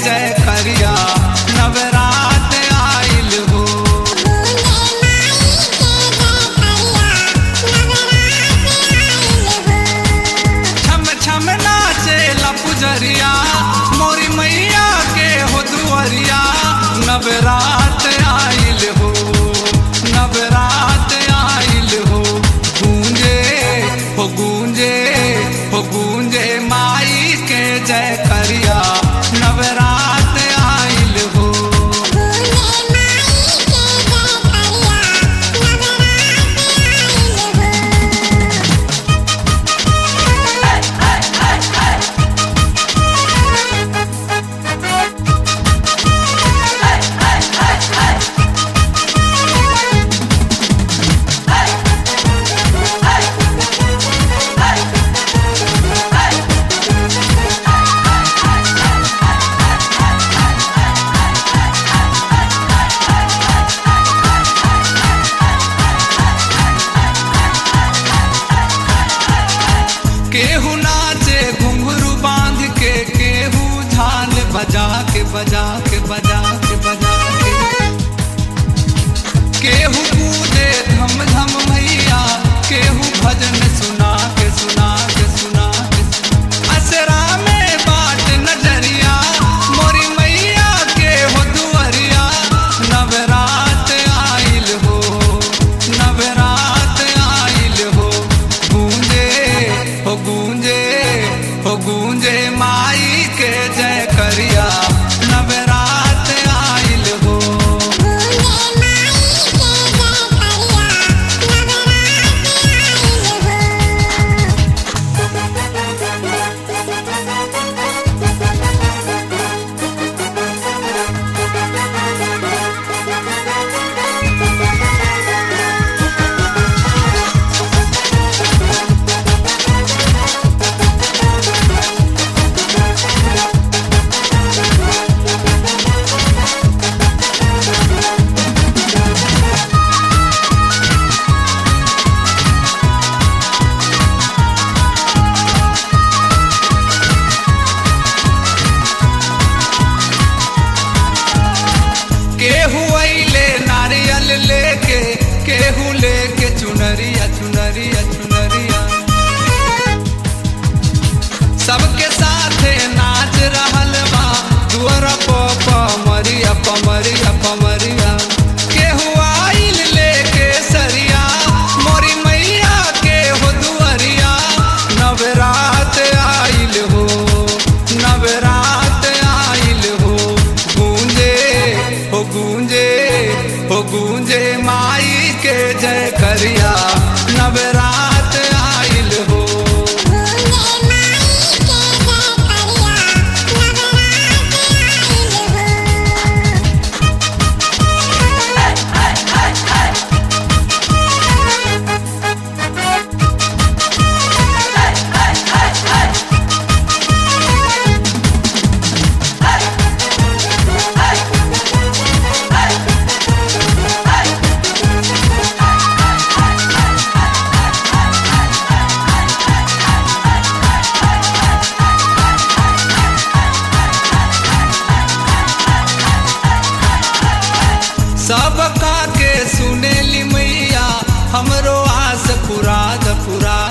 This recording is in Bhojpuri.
जय करिया नवरात आइल हो। छम छम नाचे लपुजरिया मोरी मैया के हो दुआरिया नवरात आइल हो, नवरात आइल हो। गूंजे हो गूंजे हो गूंजे माई के जय करिया नवरात आइल हो। केहू नाचे घुंघरू बांध के, केहू झाल बजा के बजा के बजा के बजा के, केहू कूदे धम धम भैया, केहू भजन सुना के सुना के सुना के। असरा में बाट नजरिया मोरी मैया के हो दुआरिया नवरात आइल हो, नवरात आइल हो। गूंजे हो गूंजे हो गूंजे माई के जय करिया नवरात आइल हो। केहू अइले नारियल लेके, केहू लेके चुनरिया चुनरिया चुनरिया। सबके साथे नाच रहल बा दुअरा पमरिया पमरिया पमरिया। केहू आइल लेके सरिया मोरी मैया के हो दुआरिया नवरात आइल हो, नवरात आइल हो। गूंजे हो गूंजे हो गूंजे माई के जय करिया नवरात आइल हो। सबका के सुनेली मैया हमरो आस पुराद पुरा